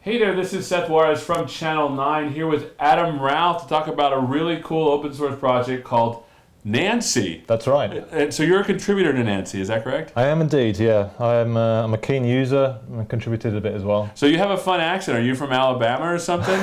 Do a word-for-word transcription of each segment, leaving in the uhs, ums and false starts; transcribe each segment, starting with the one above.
Hey there, this is Seth Juarez from Channel nine here with Adam Ralph to talk about a really cool open source project called Nancy. That's right. And so you're a contributor to Nancy, is that correct? I am indeed, yeah. I'm, uh, I'm a keen user and I contributed a bit as well. So you have a fun accent. Are you from Alabama or something?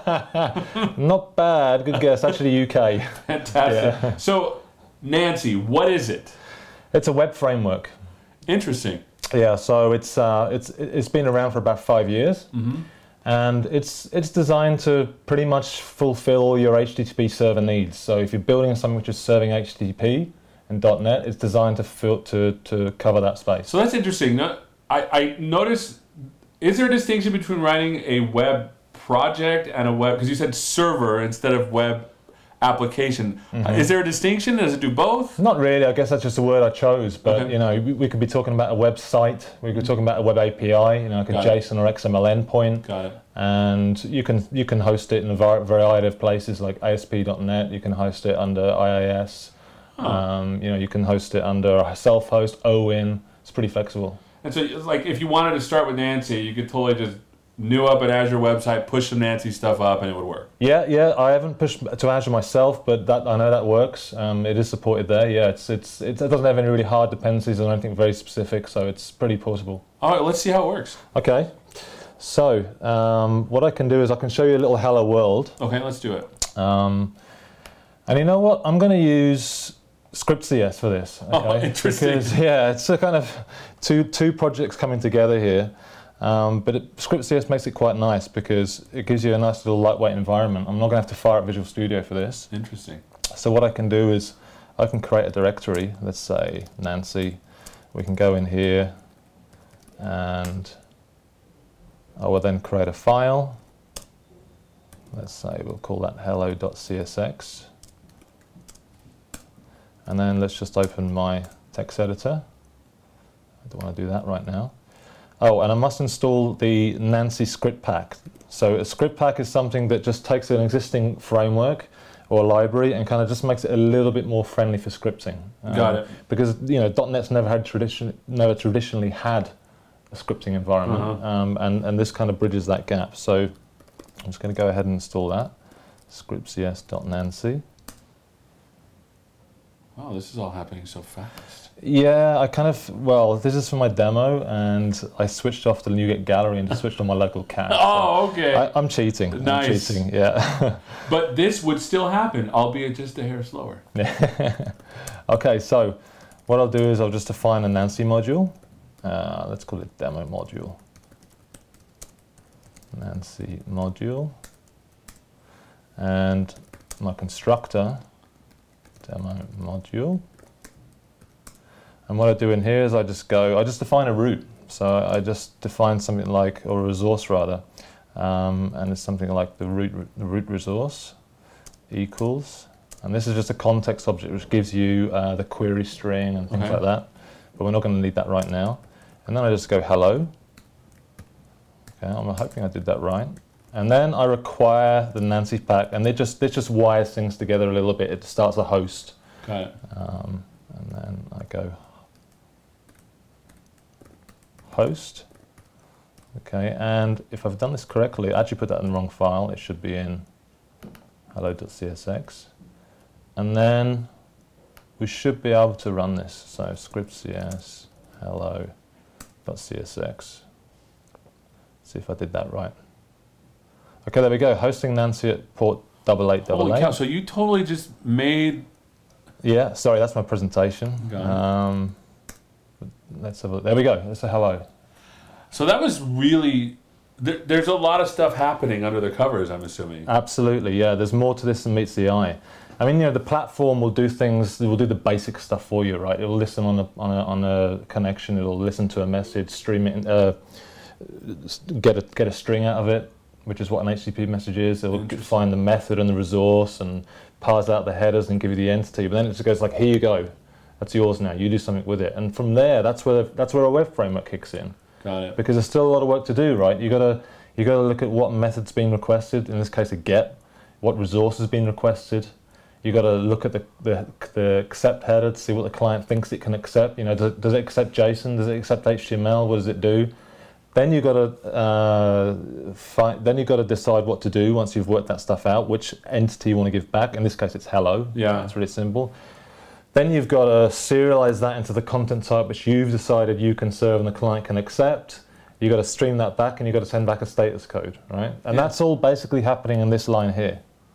Not bad, good guess. Actually U K. Fantastic. Yeah. So Nancy, what is it? It's a web framework. Interesting. Yeah, so it's uh, it's it's been around for about five years, Mm-hmm. and it's it's designed to pretty much fulfill your H T T P server needs. So if you're building something which is serving H T T P and .NET, it's designed to fill, to to cover that space. So that's interesting. No, I I notice. Is there a distinction between writing a web project and a web? Because you said server instead of web application. Mm-hmm. Uh, is there a distinction? Does it do both? Not really. I guess that's just the word I chose. But Okay. you know, we, we could be talking about a website. We could be talking about a web A P I. You know, like a Got it. JSON or X M L endpoint. Got it. And you can you can host it in a var- variety of places like A S P dot net. You can host it under I A S. Huh. Um, you know, you can host it under a self-host, O W I N. It's pretty flexible. And so, it's like, if you wanted to start with Nancy, you could totally just new up an Azure website, push some Nancy stuff up, and it would work. Yeah, yeah. I haven't pushed to Azure myself, but that I know that works. Um, it is supported there. Yeah, it's it's it doesn't have any really hard dependencies or anything very specific, so it's pretty portable. All right, let's see how it works. Okay. So um, what I can do is I can show you a little hello world. Okay, let's do it. Um, and you know what? I'm going to use Script.cs for this. Okay? Oh, interesting. Because, yeah, it's a kind of two two projects coming together here. Um, but it, Script.cs makes it quite nice because it gives you a nice little lightweight environment. I'm not going to have to fire up Visual Studio for this. Interesting. So what I can do is I can create a directory. Let's say Nancy. We can go in here and I will then create a file. Let's say we'll call that hello dot C S X. And then let's just open my text editor. I don't want to do that right now. Oh, and I must install the Nancy script pack. So a script pack is something that just takes an existing framework or library and kind of just makes it a little bit more friendly for scripting. Um, Got it. Because you know .NET's never had tradition, never traditionally had a scripting environment, Uh-huh. um, and and this kind of bridges that gap. So I'm just going to go ahead and install that script.cs dot nancy. Wow, this is all happening so fast. Yeah, I kind of, well, this is for my demo, and I switched off the NuGet gallery and just switched on my local cache. Oh, okay. I, I'm cheating. Nice. I'm cheating, yeah. But this would still happen, albeit just a hair slower. Okay, so what I'll do is I'll just define a Nancy module. Uh, let's call it demo module. Nancy module. And my constructor, demo module. And what I do in here is I just go, I just define a root. So I just define something like, or a resource rather, um, and it's something like the root, the root resource equals, and this is just a context object which gives you uh, the query string and things Okay. like that, but we're not going to need that right now. And then I just go hello. Okay, I'm hoping I did that right. And then I require the Nancy pack, and they just, it just wires things together a little bit. It starts a host. Got it. Um, and then I go host. Okay, and if I've done this correctly, I actually put that in the wrong file. It should be in hello dot C S X. And then we should be able to run this. So script.cs hello dot C S X. See if I did that right. Okay, there we go. Hosting Nancy at port double eight double Holy eight. cow, so you totally just made... Yeah, sorry, that's my presentation. Got it. Um, let's have a, there we go. Let's say hello. So that was really... There, there's a lot of stuff happening under the covers, I'm assuming. Absolutely, yeah. There's more to this than meets the eye. I mean, you know, the platform will do things. It will do the basic stuff for you, right? It will listen on a on a on a connection. It will listen to a message, stream it, in, uh, get a get a string out of it, which is what an H T T P message is. It will Interesting. find the method and the resource and parse out the headers and give you the entity. But then it just goes like, here you go, that's yours now. You do something with it. And from there, that's where that's where a web framework kicks in. Got it. Because there's still a lot of work to do, right? You gotta you gotta look at what method's being requested. In this case, a get. What resource has been requested. You got to look at the, the the accept header to see what the client thinks it can accept. You know, does, does it accept JSON? Does it accept H T M L? What does it do? Then you've got to uh, find, then you've got to decide what to do once you've worked that stuff out, which entity you want to give back. In this case, it's hello. Yeah. It's really simple. Then you've got to serialize that into the content type which you've decided you can serve and the client can accept. You've got to stream that back and you've got to send back a status code, right? And Yeah. that's all basically happening in this line here.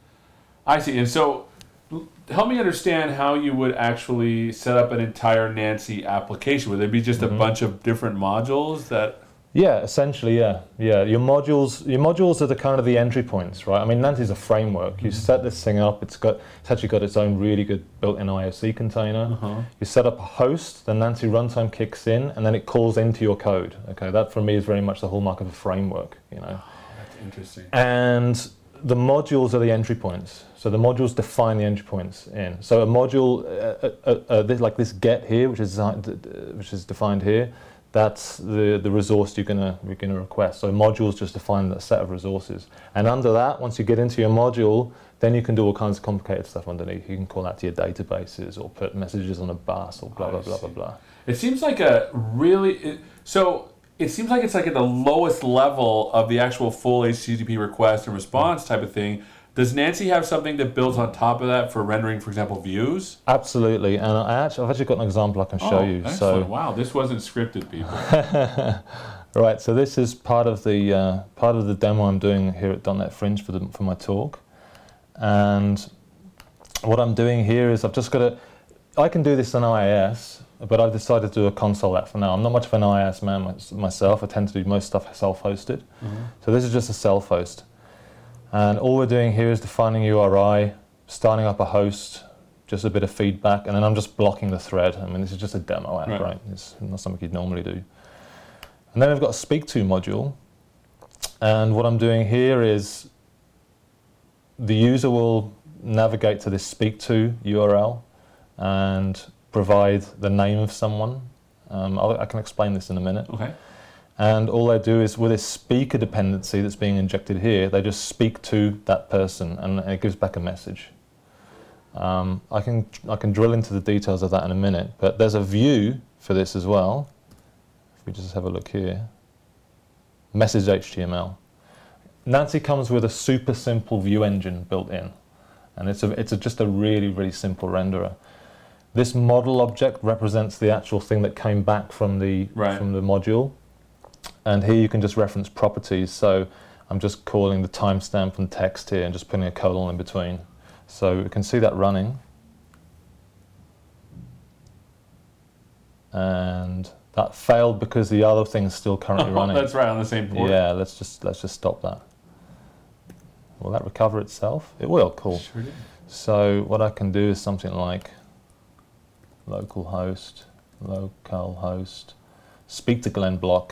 I see. And so help me understand how you would actually set up an entire Nancy application. Would there be just a Mhm. bunch of different modules that... Yeah, essentially, yeah, yeah. Your modules, your modules are the kind of the entry points, right? I mean, Nancy's a framework. You set this thing up. It's got, it's actually got its own really good built-in I O C container. Uh-huh. You set up a host, the Nancy runtime kicks in, and then it calls into your code. Okay, that for me is very much the hallmark of a framework, you know. Oh, that's interesting. And the modules are the entry points. So the modules define the entry points in. So a module, uh, uh, uh, this, like this get here, which is designed, uh, which is defined here. That's the, the resource you're gonna you're gonna request. So modules just define a set of resources, and under that, once you get into your module, then you can do all kinds of complicated stuff underneath. You can call that to your databases, or put messages on a bus, or blah blah I blah blah see. blah. It seems like a really... It, so it seems like it's like at the lowest level of the actual full H T T P request and response type of thing. Does Nancy have something that builds on top of that for rendering, for example, views? Absolutely, and I actually, I've actually got an example I can show Oh, you. excellent. So Wow, this wasn't scripted, people. right, so this is part of the uh, part of the demo I'm doing here at .dot net Fringe for the, for my talk, and what I'm doing here is I've just got to. I can do this in I I S, but I've decided to do a console app for now. I'm not much of an I I S man my, myself. I tend to do most stuff self-hosted, Mm-hmm. so this is just a self-host, and all we're doing here is defining U R I, starting up a host, just a bit of feedback, and then I'm just blocking the thread. I mean, this is just a demo app, Right. right? It's not something you'd normally do. And then I've got a speak to module, and what I'm doing here is the user will navigate to this speak to U R L and provide the name of someone. Um, I'll, I can explain this in a minute. Okay. And all they do is, with this speaker dependency that's being injected here, they just speak to that person, and it gives back a message. Um, I can I can drill into the details of that in a minute, but there's a view for this as well. If we just have a look here, message H T M L. Nancy comes with a super simple view engine built in, and it's a, it's a, just a really really simple renderer. This model object represents the actual thing that came back from the Right. from the module. And here you can just reference properties. So I'm just calling the timestamp and text here and just putting a colon in between. So we can see that running. And that failed because the other thing's still currently running. That's right, on the same port. Yeah, let's just let's just stop that. Will that recover itself? It will, cool. Sure did. So what I can do is something like localhost, localhost, speak to Glenn Block.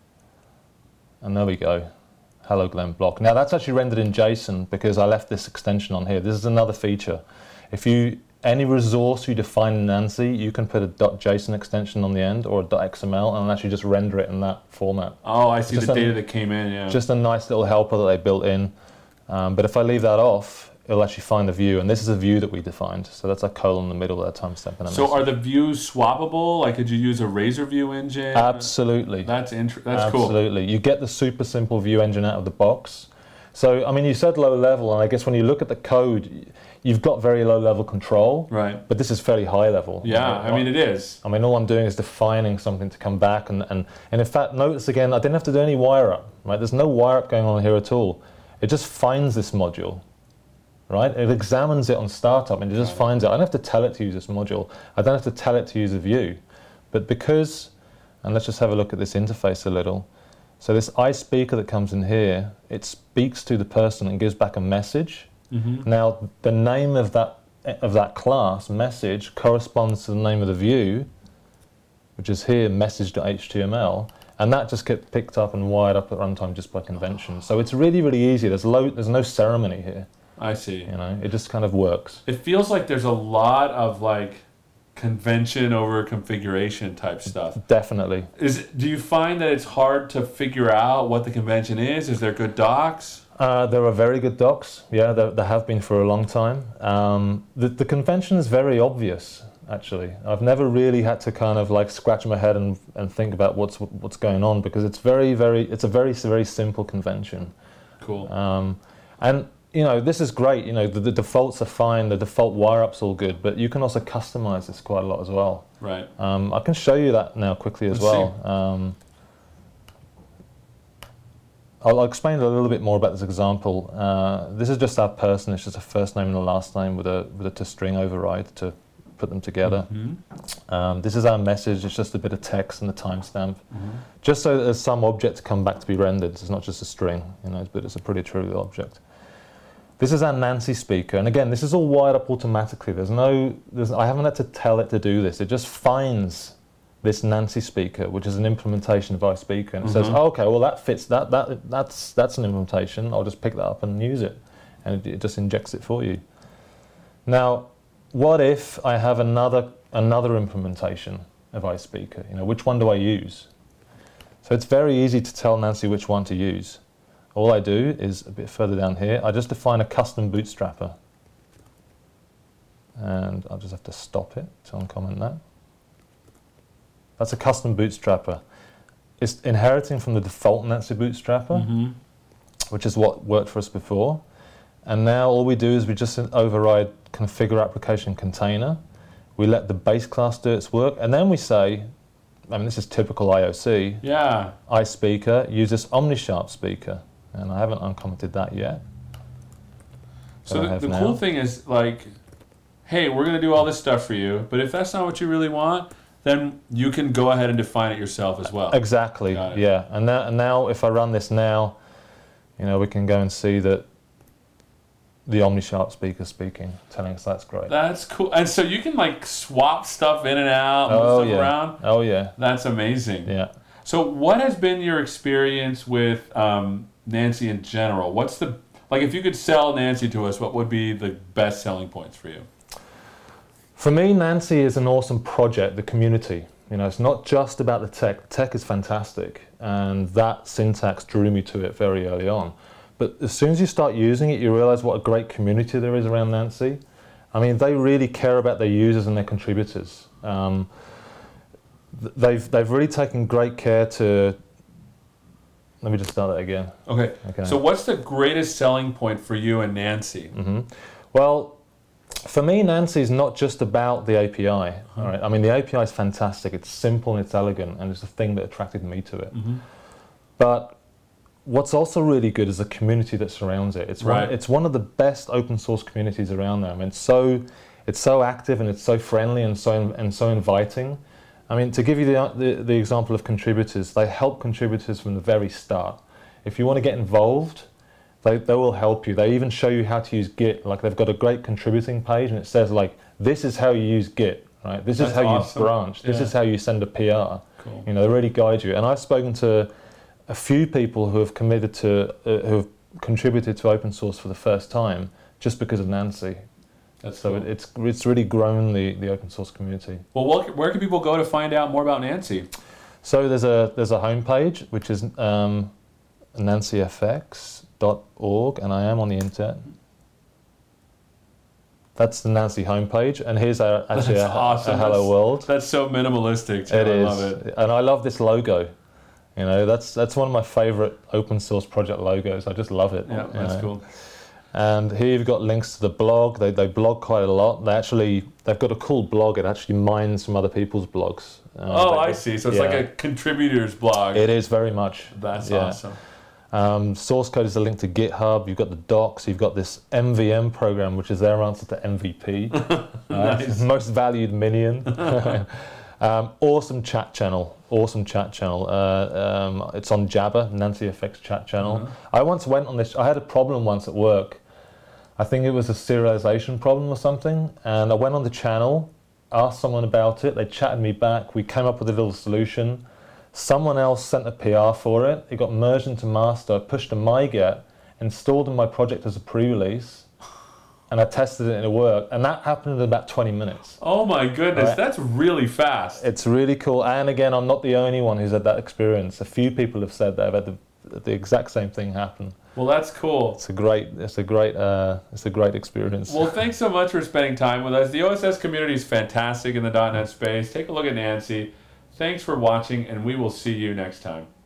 And there we go. Hello, Glenn Block. Now that's actually rendered in JSON because I left this extension on here. This is another feature. If you any resource you define in Nancy, you can put a .json extension on the end or a .xml and actually just render it in that format. Oh, I see Just the a- data that came in, yeah. Just a nice little helper that they built in. Um, but if I leave that off, it'll actually find the view, and this is a view that we defined. So that's a colon in the middle of that timestamp. and a So message. are the views swappable? Like, could you use a Razor View engine? Absolutely. That's int- That's cool. Absolutely. You get the super simple view engine out of the box. So, I mean, you said low level, and I guess when you look at the code, you've got very low level control, Right. but this is fairly high level. Yeah, I mean, it is. I mean, all I'm doing is defining something to come back, and, and, and in fact, notice again, I didn't have to do any wire up, right? There's no wire up going on here at all. It just finds this module, right? It examines it on startup, and it just Right. finds it. I don't have to tell it to use this module. I don't have to tell it to use a view. But because, and let's just have a look at this interface a little. So this iSpeaker that comes in here, it speaks to the person and gives back a message. Mm-hmm. Now, the name of that of that class, message, corresponds to the name of the view, which is here, message.html, and that just gets picked up and wired up at runtime just by convention. So it's really, really easy. There's low, there's no ceremony here. I see. You know, it just kind of works. It feels like there's a lot of like convention over configuration type stuff. Definitely. Is do you find that it's hard to figure out what the convention is? Is there good docs? Uh, there are very good docs. Yeah, there, there have been for a long time. Um, the, the convention is very obvious. actually. I've never really had to kind of like scratch my head and, and think about what's what's going on, because it's very, very, it's a very, very simple convention. Cool. Um, and, you know, this is great. You know, the, the defaults are fine. The default wire-up's all good, but you can also customize this quite a lot as well. Right. Um, I can show you that now quickly as Let's well. Um, I'll, I'll explain a little bit more about this example. Uh, this is just our person. It's just a first name and a last name with a with a to-string override to put them together. Mm-hmm. Um, this is our message. It's just a bit of text and the timestamp, Mm-hmm. just so that there's some object to come back to be rendered. It's not just a string, you know, but it's a pretty trivial object. This is our Nancy speaker, and again, this is all wired up automatically. There's no, there's, I haven't had to tell it to do this. It just finds this Nancy speaker, which is an implementation of iSpeaker, and it Mm-hmm. says, oh, okay, well that fits. That that that's that's an implementation. I'll just pick that up and use it, and it, it just injects it for you. Now, what if I have another another implementation of iSpeaker? You know, which one do I use? So it's very easy to tell Nancy which one to use. All I do is, a bit further down here, I just define a custom bootstrapper. And I'll just have to stop it to uncomment that. That's a custom bootstrapper. It's inheriting from the default Nancy bootstrapper, Mm-hmm. which is what worked for us before. And now all we do is we just override configure application container. We let the base class do its work, and then we say, I mean, this is typical I O C. Yeah. iSpeaker, use this OmniSharp speaker. And I haven't uncommented that yet. So But I the, the have cool now. thing is, like, hey, we're going to do all this stuff for you, but if that's not what you really want, then you can go ahead and define it yourself as well. Exactly, Got it. yeah. And now, and now if I run this now, you know, we can go and see that the OmniSharp speaker speaking, telling us that's great. That's cool. And so you can, like, swap stuff in and out, move Oh stuff yeah, around. oh yeah, That's amazing. yeah. So what has been your experience with um, Nancy in general? What's the, like, if you could sell Nancy to us, what would be the best selling points for you? For me, Nancy is an awesome project, the community. You know, it's not just about the tech. The tech is fantastic, and that syntax drew me to it very early on. But as soon as you start using it, you realize what a great community there is around Nancy. I mean, they really care about their users and their contributors. Um, th- they've, they've really taken great care to... Let me just start that again. Okay. Okay. So what's the greatest selling point for you and Nancy? hmm Well, for me, Nancy is not just about the A P I. All right. I mean, the A P I is fantastic. It's simple and it's elegant, and it's the thing that attracted me to it. Mm-hmm. But what's also really good is the community that surrounds it. It's Right. one, it's one of the best open source communities around there. I mean, it's so it's so active and it's so friendly and so and so inviting. I mean, to give you the, the the example of contributors, they help contributors from the very start. If you want to get involved, they they will help you. They even show you how to use Git. Like, they've got a great contributing page, and it says, like, this is how you use Git, right? This That's is how awesome. you branch. This Yeah. is how you send a P R. Cool. You know, they really guide you. And I've spoken to a few people who have committed to, uh, who have contributed to open source for the first time just because of Nancy. That's So cool. it, it's it's really grown the, the open sourse community. Well, what, where can people go to find out more about Nancy? So there's a there's a homepage which is um, nancy f x dot org, and I am on the internet. That's the Nancy homepage, and here's our, actually That's a, awesome. a hello That's- world. That's so minimalistic, too. It I is, love it. and I love this logo. You know, that's that's one of my favorite open source project logos. I just love it. Yeah, you that's know. cool. And here you've got links to the blog. They they blog quite a lot. They actually they've got a cool blog. It actually mines from other people's blogs. Um, Oh, they- I see. So it's yeah. like a contributor's blog. It is very much. That's yeah. awesome. Um, source code is a link to GitHub. You've got the docs. You've got this M V M program, which is their answer to M V P. Nice. Most valued minion. um, awesome chat channel. Awesome chat channel. Uh, um, it's on Jabber, Nancy F X chat channel. Mhm. I once went on this. I had a problem once at work. I think it was a serialization problem or something, and I went on the channel, asked someone about it. They chatted me back. We came up with a little solution. Someone else sent a P R for it. It got merged into master, pushed to MyGet, installed in my project as a pre-release, and I tested it and it worked. And that happened in about twenty minutes. Oh, my goodness. Right. That's really fast. It's really cool. And again, I'm not the only one who's had that experience. A few people have said they've had the the exact same thing happen. Well, that's cool. It's a great, it's a great, uh, it's a great experience. Well, thanks so much for spending time with us. The O S S community is fantastic in the .NET space. Take a look at Nancy. Thanks for watching, and we will see you next time.